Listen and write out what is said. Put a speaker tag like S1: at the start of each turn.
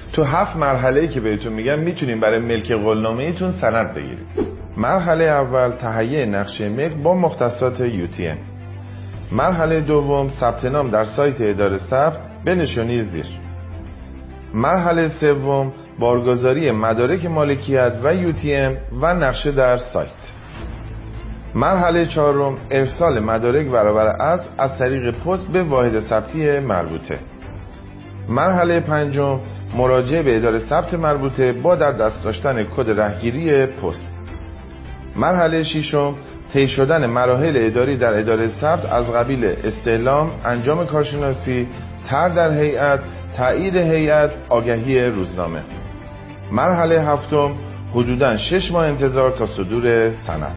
S1: تو 7 مرحله‌ای که بهتون میگم میتونیم برای ملک قولنامه‌ایتون سند بگیرید. مرحله اول تهیه نقشه ملک با مختصات UTM. مرحله دوم ثبت نام در سایت اداره ثبت به نشانی زیر. مرحله سوم بارگذاری مدارک مالکیت و UTM و نقشه در سایت. مرحله چهارم ارسال مدارک برابر اصل از طریق پست به واحد ثبتی مربوطه. مرحله پنجم مراجعه به اداره ثبت مربوطه با در دست داشتن کد رهگیری پست. مرحله ششم طی شدن مراحل اداری در اداره ثبت از قبیل استعلام، انجام کارشناسی، طرح در هیئت، تایید هیئت، آگهی روزنامه. مرحله هفتم حدوداً 6 ماه انتظار تا صدور سند.